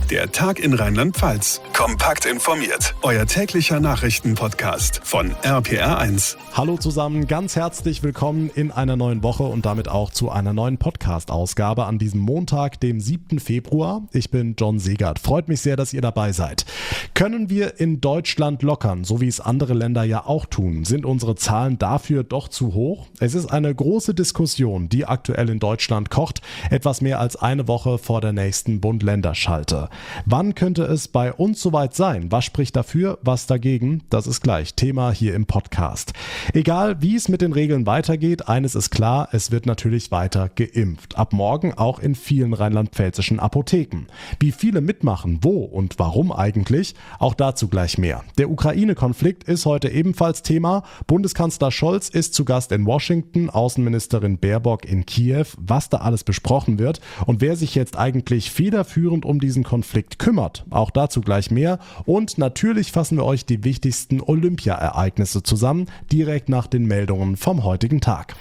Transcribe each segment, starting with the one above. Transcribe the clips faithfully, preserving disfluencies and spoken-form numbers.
Der Tag in Rheinland-Pfalz. Kompakt informiert. Euer täglicher Nachrichtenpodcast von R P R eins. Hallo zusammen, ganz herzlich willkommen in einer neuen Woche und damit auch zu einer neuen Podcast-Ausgabe an diesem Montag, dem siebten Februar. Ich bin John Segert. Freut mich sehr, dass ihr dabei seid. Können wir in Deutschland lockern, so wie es andere Länder ja auch tun? Sind unsere Zahlen dafür doch zu hoch? Es ist eine große Diskussion, die aktuell in Deutschland kocht, etwas mehr als eine Woche vor der nächsten Bund-Länder-Schalte. Wann könnte es bei uns soweit sein? Was spricht dafür, was dagegen? Das ist gleich Thema hier im Podcast. Egal, wie es mit den Regeln weitergeht, eines ist klar, es wird natürlich weiter geimpft. Ab morgen auch in vielen rheinland-pfälzischen Apotheken. Wie viele mitmachen, wo und warum eigentlich? Auch dazu gleich mehr. Der Ukraine-Konflikt ist heute ebenfalls Thema. Bundeskanzler Scholz ist zu Gast in Washington, Außenministerin Baerbock in Kiew. Was da alles besprochen wird und wer sich jetzt eigentlich federführend um diesen Konflikt kümmert. Auch dazu gleich mehr. Und natürlich fassen wir euch die wichtigsten Olympia-Ereignisse zusammen, direkt nach den Meldungen vom heutigen Tag.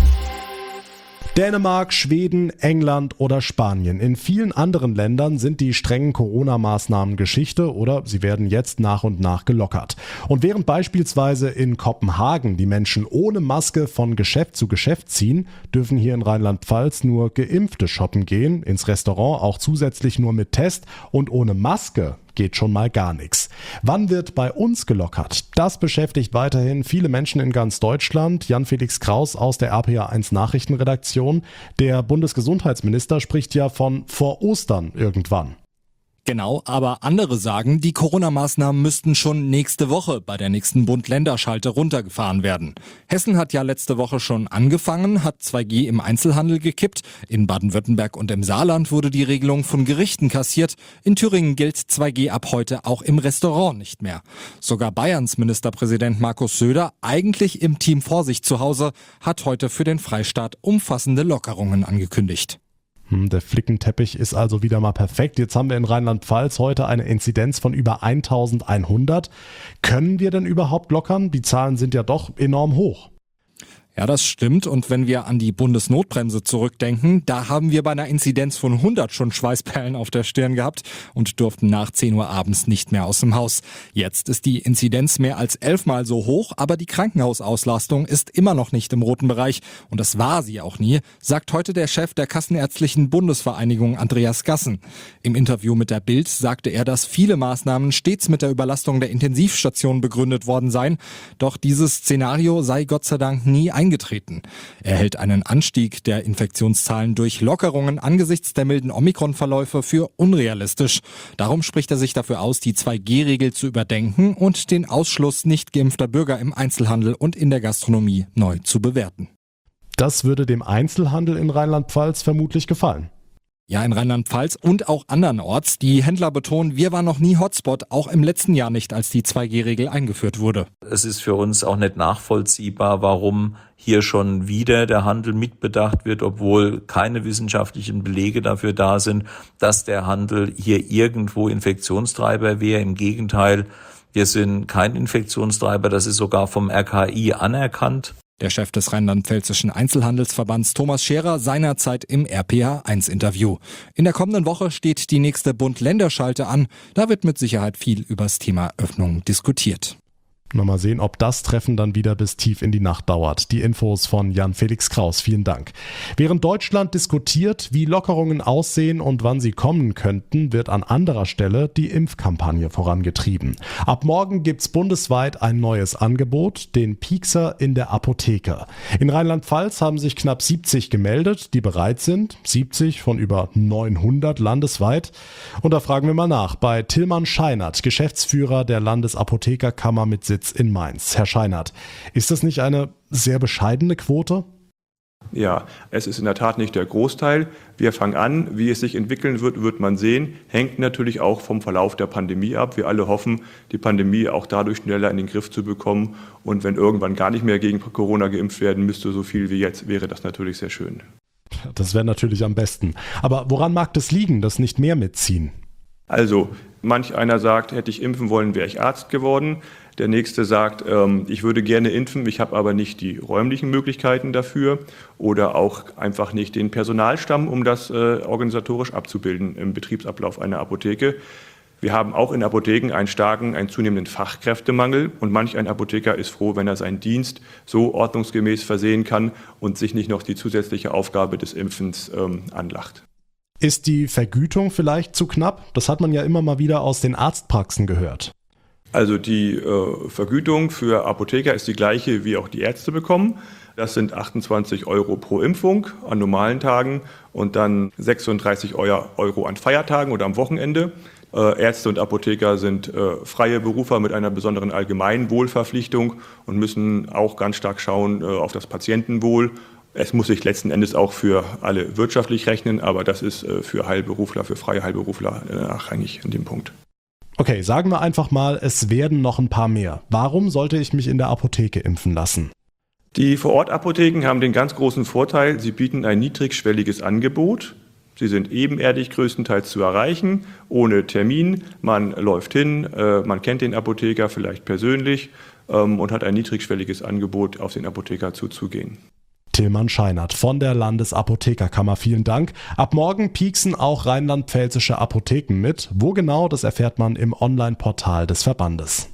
Dänemark, Schweden, England oder Spanien. In vielen anderen Ländern sind die strengen Corona-Maßnahmen Geschichte oder sie werden jetzt nach und nach gelockert. Und während beispielsweise in Kopenhagen die Menschen ohne Maske von Geschäft zu Geschäft ziehen, dürfen hier in Rheinland-Pfalz nur Geimpfte shoppen gehen, ins Restaurant auch zusätzlich nur mit Test und ohne Maske geht schon mal gar nichts. Wann wird bei uns gelockert? Das beschäftigt weiterhin viele Menschen in ganz Deutschland. Jan-Felix Kraus aus der R P R eins Nachrichtenredaktion. Der Bundesgesundheitsminister spricht ja von vor Ostern irgendwann. Genau, aber andere sagen, die Corona-Maßnahmen müssten schon nächste Woche bei der nächsten Bund-Länder-Schalte runtergefahren werden. Hessen hat ja letzte Woche schon angefangen, hat zwei G im Einzelhandel gekippt. In Baden-Württemberg und im Saarland wurde die Regelung von Gerichten kassiert. In Thüringen gilt zwei G ab heute auch im Restaurant nicht mehr. Sogar Bayerns Ministerpräsident Markus Söder, eigentlich im Team Vorsicht zu Hause, hat heute für den Freistaat umfassende Lockerungen angekündigt. Der Flickenteppich ist also wieder mal perfekt. Jetzt haben wir in Rheinland-Pfalz heute eine Inzidenz von über eintausendeinhundert. Können wir denn überhaupt lockern? Die Zahlen sind ja doch enorm hoch. Ja, das stimmt. Und wenn wir an die Bundesnotbremse zurückdenken, da haben wir bei einer Inzidenz von hundert schon Schweißperlen auf der Stirn gehabt und durften nach zehn Uhr abends nicht mehr aus dem Haus. Jetzt ist die Inzidenz mehr als elfmal so hoch, aber die Krankenhausauslastung ist immer noch nicht im roten Bereich. Und das war sie auch nie, sagt heute der Chef der Kassenärztlichen Bundesvereinigung Andreas Gassen. Im Interview mit der Bild sagte er, dass viele Maßnahmen stets mit der Überlastung der Intensivstation begründet worden seien. Doch dieses Szenario sei Gott sei Dank nie eingetreten. eingetreten. Er hält einen Anstieg der Infektionszahlen durch Lockerungen angesichts der milden Omikron-Verläufe für unrealistisch. Darum spricht er sich dafür aus, die zwei G Regel zu überdenken und den Ausschluss nicht geimpfter Bürger im Einzelhandel und in der Gastronomie neu zu bewerten. Das würde dem Einzelhandel in Rheinland-Pfalz vermutlich gefallen. Ja, in Rheinland-Pfalz und auch andernorts. Die Händler betonen, wir waren noch nie Hotspot, auch im letzten Jahr nicht, als die zwei G Regel eingeführt wurde. Es ist für uns auch nicht nachvollziehbar, warum hier schon wieder der Handel mitbedacht wird, obwohl keine wissenschaftlichen Belege dafür da sind, dass der Handel hier irgendwo Infektionstreiber wäre. Im Gegenteil, wir sind kein Infektionstreiber, das ist sogar vom R K I anerkannt. Der Chef des Rheinland-Pfälzischen Einzelhandelsverbands Thomas Scherer seinerzeit im R P R eins Interview. In der kommenden Woche steht die nächste Bund-Länder-Schalte an. Da wird mit Sicherheit viel übers Thema Öffnung diskutiert. Noch mal sehen, ob das Treffen dann wieder bis tief in die Nacht dauert. Die Infos von Jan-Felix Kraus. Vielen Dank. Während Deutschland diskutiert, wie Lockerungen aussehen und wann sie kommen könnten, wird an anderer Stelle die Impfkampagne vorangetrieben. Ab morgen gibt's bundesweit ein neues Angebot, den Piekser in der Apotheke. In Rheinland-Pfalz haben sich knapp siebzig gemeldet, die bereit sind. siebzig von über neunhundert landesweit. Und da fragen wir mal nach bei Tillmann Scheinert, Geschäftsführer der Landesapothekerkammer mit Sitz in Mainz. Herr Scheinert, ist das nicht eine sehr bescheidene Quote? Ja, es ist in der Tat nicht der Großteil. Wir fangen an. Wie es sich entwickeln wird, wird man sehen. Hängt natürlich auch vom Verlauf der Pandemie ab. Wir alle hoffen, die Pandemie auch dadurch schneller in den Griff zu bekommen. Und wenn irgendwann gar nicht mehr gegen Corona geimpft werden müsste, so viel wie jetzt, wäre das natürlich sehr schön. Das wäre natürlich am besten. Aber woran mag das liegen, dass nicht mehr mitziehen? Also, manch einer sagt, hätte ich impfen wollen, wäre ich Arzt geworden. Der nächste sagt, ähm, ich würde gerne impfen, ich habe aber nicht die räumlichen Möglichkeiten dafür oder auch einfach nicht den Personalstamm, um das äh, organisatorisch abzubilden im Betriebsablauf einer Apotheke. Wir haben auch in Apotheken einen starken, einen zunehmenden Fachkräftemangel und manch ein Apotheker ist froh, wenn er seinen Dienst so ordnungsgemäß versehen kann und sich nicht noch die zusätzliche Aufgabe des Impfens ähm, anlacht. Ist die Vergütung vielleicht zu knapp? Das hat man ja immer mal wieder aus den Arztpraxen gehört. Also die äh, Vergütung für Apotheker ist die gleiche, wie auch die Ärzte bekommen. Das sind achtundzwanzig Euro pro Impfung an normalen Tagen und dann sechsunddreißig Euro an Feiertagen oder am Wochenende. Ärzte und Apotheker sind äh, freie Berufer mit einer besonderen Allgemeinwohlverpflichtung und müssen auch ganz stark schauen äh, auf das Patientenwohl. Es muss sich letzten Endes auch für alle wirtschaftlich rechnen, aber das ist äh, für Heilberufler, für freie Heilberufler äh, nachrangig in dem Punkt. Okay, sagen wir einfach mal, es werden noch ein paar mehr. Warum sollte ich mich in der Apotheke impfen lassen? Die Vorortapotheken haben den ganz großen Vorteil, sie bieten ein niedrigschwelliges Angebot. Sie sind ebenerdig größtenteils zu erreichen, ohne Termin. Man läuft hin, äh, man kennt den Apotheker vielleicht persönlich ähm, und hat ein niedrigschwelliges Angebot, auf den Apotheker zuzugehen. Tillmann Scheinert von der Landesapothekerkammer, vielen Dank. Ab morgen pieksen auch rheinland-pfälzische Apotheken mit. Wo genau, das erfährt man im Online-Portal des Verbandes.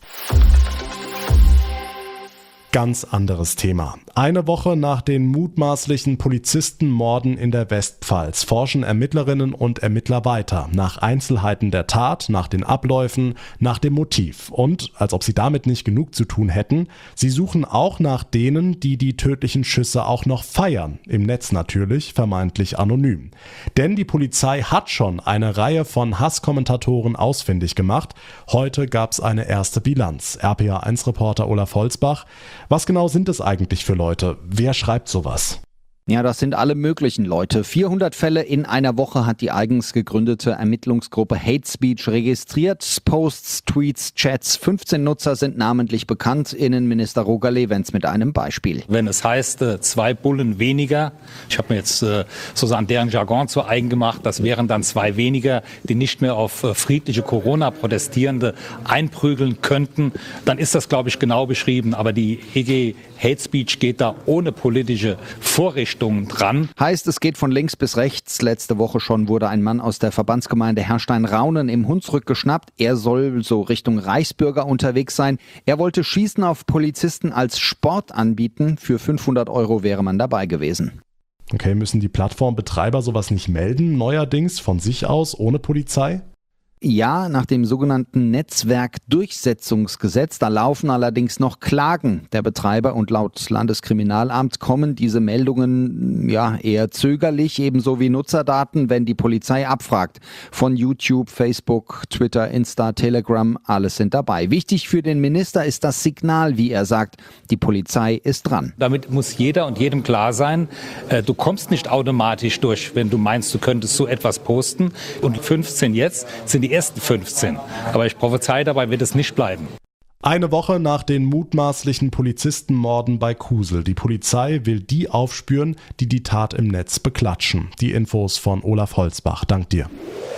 Ganz anderes Thema. Eine Woche nach den mutmaßlichen Polizistenmorden in der Westpfalz forschen Ermittlerinnen und Ermittler weiter nach Einzelheiten der Tat, nach den Abläufen, nach dem Motiv. Und, als ob sie damit nicht genug zu tun hätten, sie suchen auch nach denen, die die tödlichen Schüsse auch noch feiern. Im Netz natürlich, vermeintlich anonym. Denn die Polizei hat schon eine Reihe von Hasskommentatoren ausfindig gemacht. Heute gab es eine erste Bilanz. R P A eins Reporter Olaf Holzbach. Was genau sind es eigentlich für Leute? Wer schreibt sowas? Ja, das sind alle möglichen Leute. vierhundert Fälle in einer Woche hat die eigens gegründete Ermittlungsgruppe Hate Speech registriert. Posts, Tweets, Chats. fünfzehn Nutzer sind namentlich bekannt. Innenminister Roger Lewens mit einem Beispiel. Wenn es heißt, zwei Bullen weniger, ich habe mir jetzt sozusagen deren Jargon zu eigen gemacht, das wären dann zwei weniger, die nicht mehr auf friedliche Corona-Protestierende einprügeln könnten, dann ist das, glaube ich, genau beschrieben. Aber die E G Hate Speech geht da ohne politische Vorrichtung dran. Heißt, es geht von links bis rechts. Letzte Woche schon wurde ein Mann aus der Verbandsgemeinde Herrstein-Raunen im Hunsrück geschnappt. Er soll so Richtung Reichsbürger unterwegs sein. Er wollte Schießen auf Polizisten als Sport anbieten. Für fünfhundert Euro wäre man dabei gewesen. Okay, müssen die Plattformbetreiber sowas nicht melden, neuerdings von sich aus, ohne Polizei? Ja, nach dem sogenannten Netzwerkdurchsetzungsgesetz, da laufen allerdings noch Klagen der Betreiber und laut Landeskriminalamt kommen diese Meldungen ja eher zögerlich, ebenso wie Nutzerdaten, wenn die Polizei abfragt. Von YouTube, Facebook, Twitter, Insta, Telegram, alles sind dabei. Wichtig für den Minister ist das Signal, wie er sagt, die Polizei ist dran. Damit muss jeder und jedem klar sein, äh, du kommst nicht automatisch durch, wenn du meinst, du könntest so etwas posten. Und fünfzehn jetzt sind die ersten fünfzehn. Aber ich prophezei, dabei wird es nicht bleiben. Eine Woche nach den mutmaßlichen Polizistenmorden bei Kusel. Die Polizei will die aufspüren, die die Tat im Netz beklatschen. Die Infos von Olaf Holzbach. Dank dir.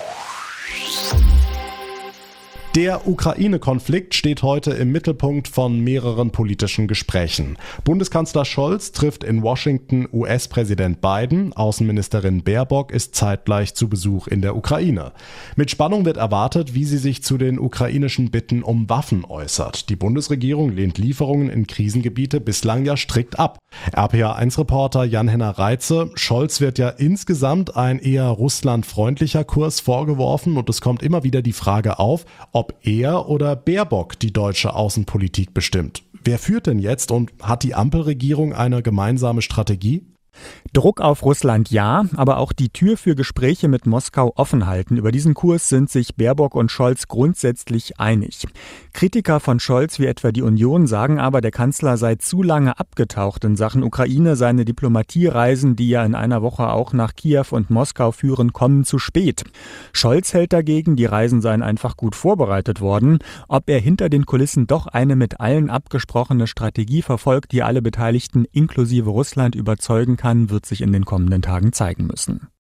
Der Ukraine-Konflikt steht heute im Mittelpunkt von mehreren politischen Gesprächen. Bundeskanzler Scholz trifft in Washington U S-Präsident Biden. Außenministerin Baerbock ist zeitgleich zu Besuch in der Ukraine. Mit Spannung wird erwartet, wie sie sich zu den ukrainischen Bitten um Waffen äußert. Die Bundesregierung lehnt Lieferungen in Krisengebiete bislang ja strikt ab. R P A eins Reporter Jan-Henner Reitze, Scholz wird ja insgesamt ein eher russlandfreundlicher Kurs vorgeworfen und es kommt immer wieder die Frage auf, ob ob er oder Baerbock die deutsche Außenpolitik bestimmt. Wer führt denn jetzt und hat die Ampelregierung eine gemeinsame Strategie? Druck auf Russland ja, aber auch die Tür für Gespräche mit Moskau offen halten. Über diesen Kurs sind sich Baerbock und Scholz grundsätzlich einig. Kritiker von Scholz wie etwa die Union sagen aber, der Kanzler sei zu lange abgetaucht in Sachen Ukraine. Seine Diplomatiereisen, die ja in einer Woche auch nach Kiew und Moskau führen, kommen zu spät. Scholz hält dagegen, die Reisen seien einfach gut vorbereitet worden. Ob er hinter den Kulissen doch eine mit allen abgesprochene Strategie verfolgt, die alle Beteiligten inklusive Russland überzeugen kann, wird sich in den kommenden Tagen zeigen müssen.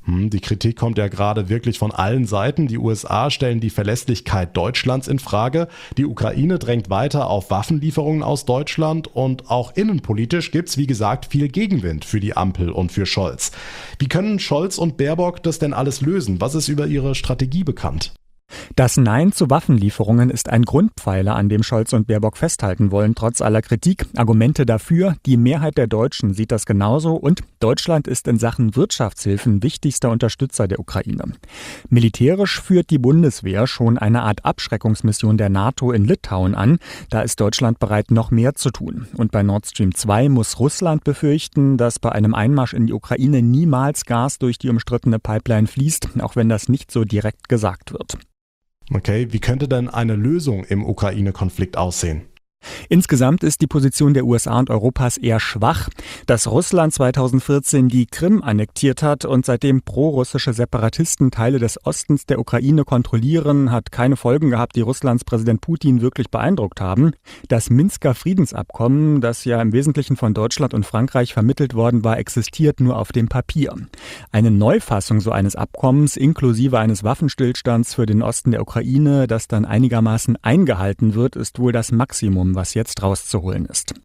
Hm, die Kritik kommt ja gerade wirklich von allen Seiten. Die U S A stellen die Verlässlichkeit Deutschlands in Frage. Die Ukraine drängt weiter auf Waffenlieferungen aus Deutschland. Und auch innenpolitisch gibt's, wie gesagt, viel Gegenwind für die Ampel und für Scholz. Wie können Scholz und Baerbock das denn alles lösen? Was ist über ihre Strategie bekannt? Das Nein zu Waffenlieferungen ist ein Grundpfeiler, an dem Scholz und Baerbock festhalten wollen, trotz aller Kritik. Argumente dafür, die Mehrheit der Deutschen sieht das genauso und Deutschland ist in Sachen Wirtschaftshilfen wichtigster Unterstützer der Ukraine. Militärisch führt die Bundeswehr schon eine Art Abschreckungsmission der NATO in Litauen an. Da ist Deutschland bereit, noch mehr zu tun. Und bei Nord Stream zwei muss Russland befürchten, dass bei einem Einmarsch in die Ukraine niemals Gas durch die umstrittene Pipeline fließt, auch wenn das nicht so direkt gesagt wird. Okay, wie könnte denn eine Lösung im Ukraine-Konflikt aussehen? Insgesamt ist die Position der U S A und Europas eher schwach. Dass Russland zweitausendvierzehn die Krim annektiert hat und seitdem prorussische Separatisten Teile des Ostens der Ukraine kontrollieren, hat keine Folgen gehabt, die Russlands Präsident Putin wirklich beeindruckt haben. Das Minsker Friedensabkommen, das ja im Wesentlichen von Deutschland und Frankreich vermittelt worden war, existiert nur auf dem Papier. Eine Neufassung so eines Abkommens inklusive eines Waffenstillstands für den Osten der Ukraine, das dann einigermaßen eingehalten wird, ist wohl das Maximum, was jetzt rauszuholen ist.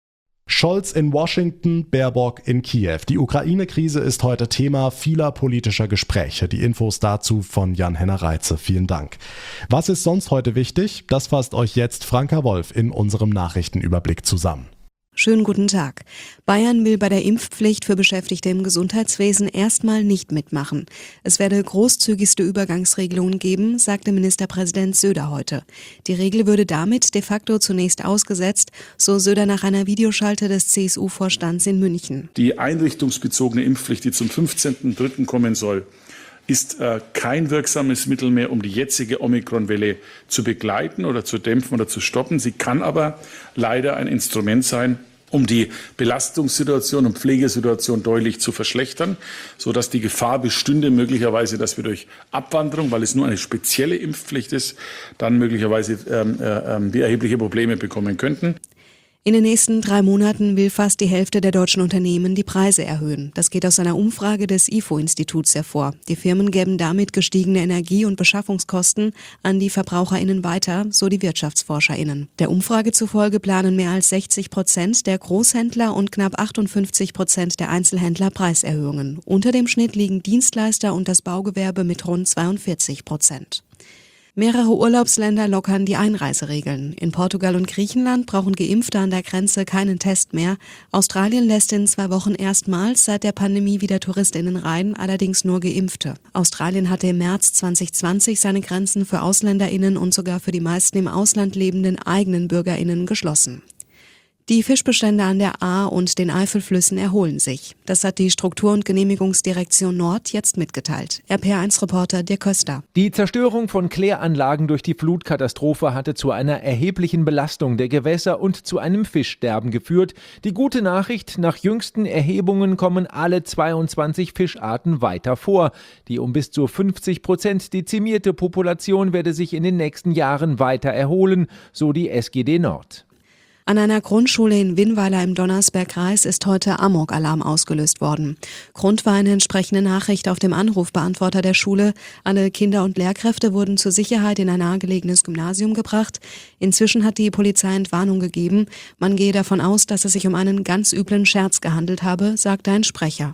Scholz in Washington, Baerbock in Kiew. Die Ukraine-Krise ist heute Thema vieler politischer Gespräche. Die Infos dazu von Jan-Henner Reitze. Vielen Dank. Was ist sonst heute wichtig? Das fasst euch jetzt Franka Wolf in unserem Nachrichtenüberblick zusammen. Schönen guten Tag. Bayern will bei der Impfpflicht für Beschäftigte im Gesundheitswesen erstmal nicht mitmachen. Es werde großzügigste Übergangsregelungen geben, sagte Ministerpräsident Söder heute. Die Regel würde damit de facto zunächst ausgesetzt, so Söder nach einer Videoschalte des C S U-Vorstands in München. Die einrichtungsbezogene Impfpflicht, die zum fünfzehnten dritten kommen soll, ist äh, kein wirksames Mittel mehr, um die jetzige Omikron-Welle zu begleiten oder zu dämpfen oder zu stoppen. Sie kann aber leider ein Instrument sein, um die Belastungssituation und Pflegesituation deutlich zu verschlechtern, sodass die Gefahr bestünde, möglicherweise, dass wir durch Abwanderung, weil es nur eine spezielle Impfpflicht ist, dann möglicherweise ähm, äh, wir erhebliche Probleme bekommen könnten. In den nächsten drei Monaten will fast die Hälfte der deutschen Unternehmen die Preise erhöhen. Das geht aus einer Umfrage des I F O-Instituts hervor. Die Firmen geben damit gestiegene Energie- und Beschaffungskosten an die VerbraucherInnen weiter, so die WirtschaftsforscherInnen. Der Umfrage zufolge planen mehr als sechzig Prozent der Großhändler und knapp achtundfünfzig Prozent der Einzelhändler Preiserhöhungen. Unter dem Schnitt liegen Dienstleister und das Baugewerbe mit rund zweiundvierzig Prozent. Mehrere Urlaubsländer lockern die Einreiseregeln. In Portugal und Griechenland brauchen Geimpfte an der Grenze keinen Test mehr. Australien lässt in zwei Wochen erstmals seit der Pandemie wieder TouristInnen rein, allerdings nur Geimpfte. Australien hatte im März zwanzig zwanzig seine Grenzen für AusländerInnen und sogar für die meisten im Ausland lebenden eigenen BürgerInnen geschlossen. Die Fischbestände an der Ahr und den Eifelflüssen erholen sich. Das hat die Struktur- und Genehmigungsdirektion Nord jetzt mitgeteilt. R P R eins-Reporter Dirk Köster. Die Zerstörung von Kläranlagen durch die Flutkatastrophe hatte zu einer erheblichen Belastung der Gewässer und zu einem Fischsterben geführt. Die gute Nachricht, nach jüngsten Erhebungen kommen alle zweiundzwanzig Fischarten weiter vor. Die um bis zu fünfzig Prozent dezimierte Population werde sich in den nächsten Jahren weiter erholen, so die S G D Nord. An einer Grundschule in Winnweiler im Donnersbergkreis ist heute Amok-Alarm ausgelöst worden. Grund war eine entsprechende Nachricht auf dem Anrufbeantworter der Schule. Alle Kinder und Lehrkräfte wurden zur Sicherheit in ein nahegelegenes Gymnasium gebracht. Inzwischen hat die Polizei Entwarnung gegeben. Man gehe davon aus, dass es sich um einen ganz üblen Scherz gehandelt habe, sagte ein Sprecher.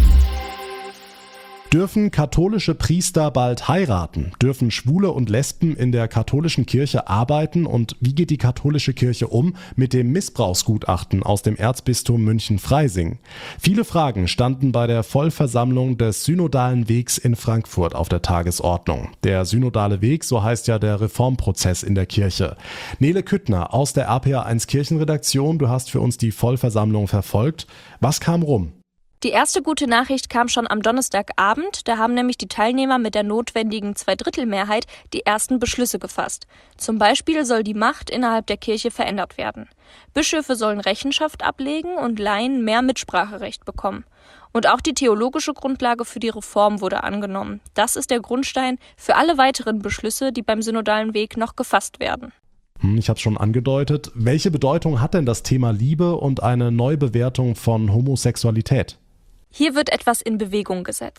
Dürfen katholische Priester bald heiraten? Dürfen Schwule und Lesben in der katholischen Kirche arbeiten? Und wie geht die katholische Kirche um mit dem Missbrauchsgutachten aus dem Erzbistum München-Freising? Viele Fragen standen bei der Vollversammlung des Synodalen Wegs in Frankfurt auf der Tagesordnung. Der Synodale Weg, so heißt ja der Reformprozess in der Kirche. Nele Küttner aus der R P R eins Kirchenredaktion, du hast für uns die Vollversammlung verfolgt. Was kam rum? Die erste gute Nachricht kam schon am Donnerstagabend. Da haben nämlich die Teilnehmer mit der notwendigen Zweidrittelmehrheit die ersten Beschlüsse gefasst. Zum Beispiel soll die Macht innerhalb der Kirche verändert werden. Bischöfe sollen Rechenschaft ablegen und Laien mehr Mitspracherecht bekommen. Und auch die theologische Grundlage für die Reform wurde angenommen. Das ist der Grundstein für alle weiteren Beschlüsse, die beim synodalen Weg noch gefasst werden. Ich habe es schon angedeutet. Welche Bedeutung hat denn das Thema Liebe und eine Neubewertung von Homosexualität? Hier wird etwas in Bewegung gesetzt.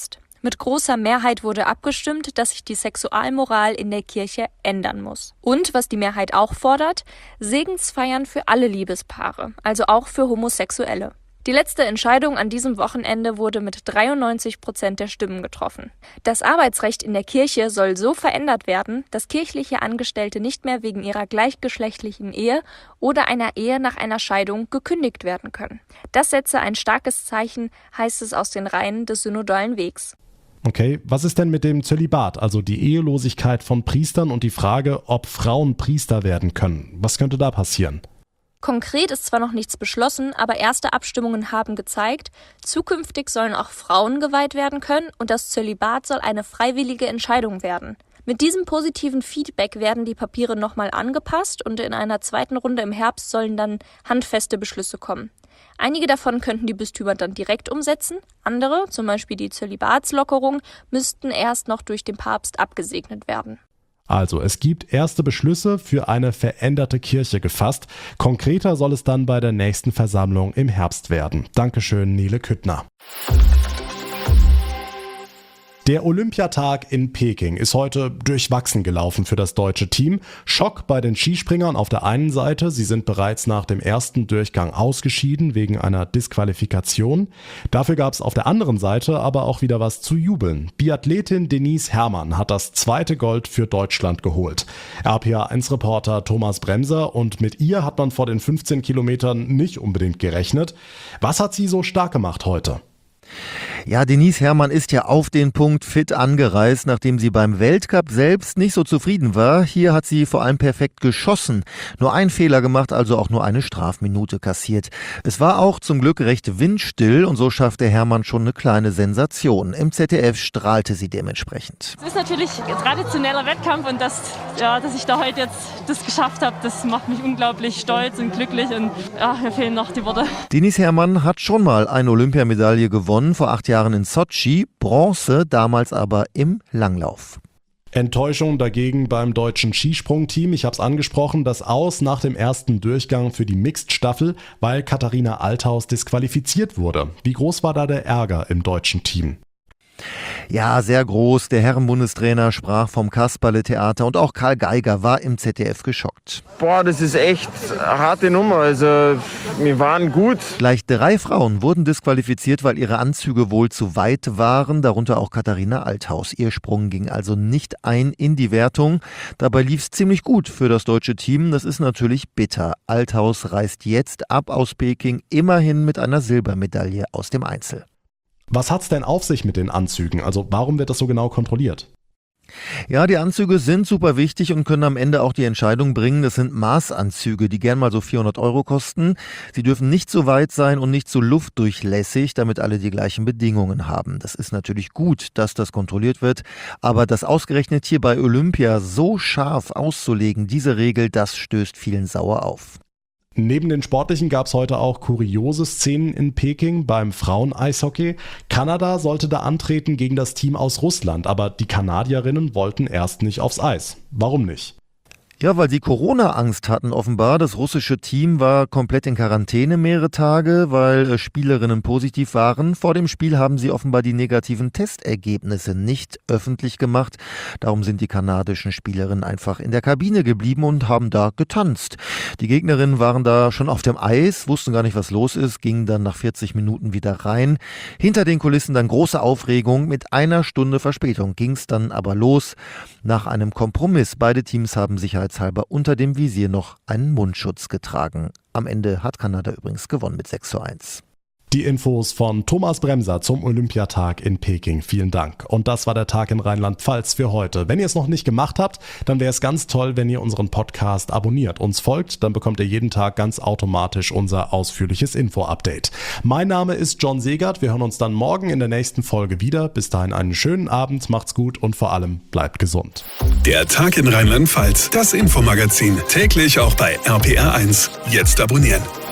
Mit großer Mehrheit wurde abgestimmt, dass sich die Sexualmoral in der Kirche ändern muss. Und, was die Mehrheit auch fordert, Segensfeiern für alle Liebespaare, also auch für Homosexuelle. Die letzte Entscheidung an diesem Wochenende wurde mit dreiundneunzig Prozent der Stimmen getroffen. Das Arbeitsrecht in der Kirche soll so verändert werden, dass kirchliche Angestellte nicht mehr wegen ihrer gleichgeschlechtlichen Ehe oder einer Ehe nach einer Scheidung gekündigt werden können. Das setze ein starkes Zeichen, heißt es aus den Reihen des synodalen Wegs. Okay, was ist denn mit dem Zölibat, also die Ehelosigkeit von Priestern und die Frage, ob Frauen Priester werden können? Was könnte da passieren? Konkret ist zwar noch nichts beschlossen, aber erste Abstimmungen haben gezeigt, zukünftig sollen auch Frauen geweiht werden können und das Zölibat soll eine freiwillige Entscheidung werden. Mit diesem positiven Feedback werden die Papiere nochmal angepasst und in einer zweiten Runde im Herbst sollen dann handfeste Beschlüsse kommen. Einige davon könnten die Bistümer dann direkt umsetzen, andere, zum Beispiel die Zölibatslockerung, müssten erst noch durch den Papst abgesegnet werden. Also, es gibt erste Beschlüsse für eine veränderte Kirche gefasst. Konkreter soll es dann bei der nächsten Versammlung im Herbst werden. Dankeschön, Nele Küttner. Der Olympiatag in Peking ist heute durchwachsen gelaufen für das deutsche Team. Schock bei den Skispringern auf der einen Seite. Sie sind bereits nach dem ersten Durchgang ausgeschieden wegen einer Disqualifikation. Dafür gab es auf der anderen Seite aber auch wieder was zu jubeln. Biathletin Denise Herrmann hat das zweite Gold für Deutschland geholt. R P A eins Reporter Thomas Bremser, und mit ihr hat man vor den fünfzehn Kilometern nicht unbedingt gerechnet. Was hat sie so stark gemacht heute? Ja, Denise Herrmann ist ja auf den Punkt fit angereist, nachdem sie beim Weltcup selbst nicht so zufrieden war. Hier hat sie vor allem perfekt geschossen. Nur einen Fehler gemacht, also auch nur eine Strafminute kassiert. Es war auch zum Glück recht windstill und so schaffte Herrmann schon eine kleine Sensation. Im Z D F strahlte sie dementsprechend. Es ist natürlich ein traditioneller Wettkampf und das, ja, dass ich da heute jetzt das geschafft habe, das macht mich unglaublich stolz und glücklich und ja, mir fehlen noch die Worte. Denise Herrmann hat schon mal eine Olympiamedaille gewonnen, vor acht Jahren in Sotschi, Bronze, damals aber im Langlauf. Enttäuschung dagegen beim deutschen Skisprungteam. Ich habe es angesprochen, das Aus nach dem ersten Durchgang für die Mixed-Staffel, weil Katharina Althaus disqualifiziert wurde. Wie groß war da der Ärger im deutschen Team? Ja, sehr groß. Der Herrenbundestrainer sprach vom Kasperle-Theater und auch Karl Geiger war im Z D F geschockt. Boah, das ist echt eine harte Nummer. Also, wir waren gut. Gleich drei Frauen wurden disqualifiziert, weil ihre Anzüge wohl zu weit waren, darunter auch Katharina Althaus. Ihr Sprung ging also nicht ein in die Wertung. Dabei lief es ziemlich gut für das deutsche Team. Das ist natürlich bitter. Althaus reist jetzt ab aus Peking, immerhin mit einer Silbermedaille aus dem Einzel. Was hat's denn auf sich mit den Anzügen? Also warum wird das so genau kontrolliert? Ja, die Anzüge sind super wichtig und können am Ende auch die Entscheidung bringen. Das sind Maßanzüge, die gern mal so vierhundert Euro kosten. Sie dürfen nicht so weit sein und nicht so luftdurchlässig, damit alle die gleichen Bedingungen haben. Das ist natürlich gut, dass das kontrolliert wird. Aber das ausgerechnet hier bei Olympia so scharf auszulegen, diese Regel, das stößt vielen sauer auf. Neben den Sportlichen gab es heute auch kuriose Szenen in Peking beim Frauen-Eishockey. Kanada sollte da antreten gegen das Team aus Russland, aber die Kanadierinnen wollten erst nicht aufs Eis. Warum nicht? Ja, weil sie Corona-Angst hatten offenbar. Das russische Team war komplett in Quarantäne mehrere Tage, weil Spielerinnen positiv waren. Vor dem Spiel haben sie offenbar die negativen Testergebnisse nicht öffentlich gemacht. Darum sind die kanadischen Spielerinnen einfach in der Kabine geblieben und haben da getanzt. Die Gegnerinnen waren da schon auf dem Eis, wussten gar nicht, was los ist, gingen dann nach vierzig Minuten wieder rein. Hinter den Kulissen dann große Aufregung. Mit einer Stunde Verspätung ging es dann aber los. Nach einem Kompromiss. Beide Teams haben sicherheitshalber unter dem Visier noch einen Mundschutz getragen. Am Ende hat Kanada übrigens gewonnen mit sechs zu eins. Die Infos von Thomas Bremser zum Olympiatag in Peking. Vielen Dank. Und das war der Tag in Rheinland-Pfalz für heute. Wenn ihr es noch nicht gemacht habt, dann wäre es ganz toll, wenn ihr unseren Podcast abonniert, uns folgt. Dann bekommt ihr jeden Tag ganz automatisch unser ausführliches Info-Update. Mein Name ist John Segert. Wir hören uns dann morgen in der nächsten Folge wieder. Bis dahin einen schönen Abend, macht's gut und vor allem bleibt gesund. Der Tag in Rheinland-Pfalz, das Infomagazin, täglich auch bei R P R eins. Jetzt abonnieren.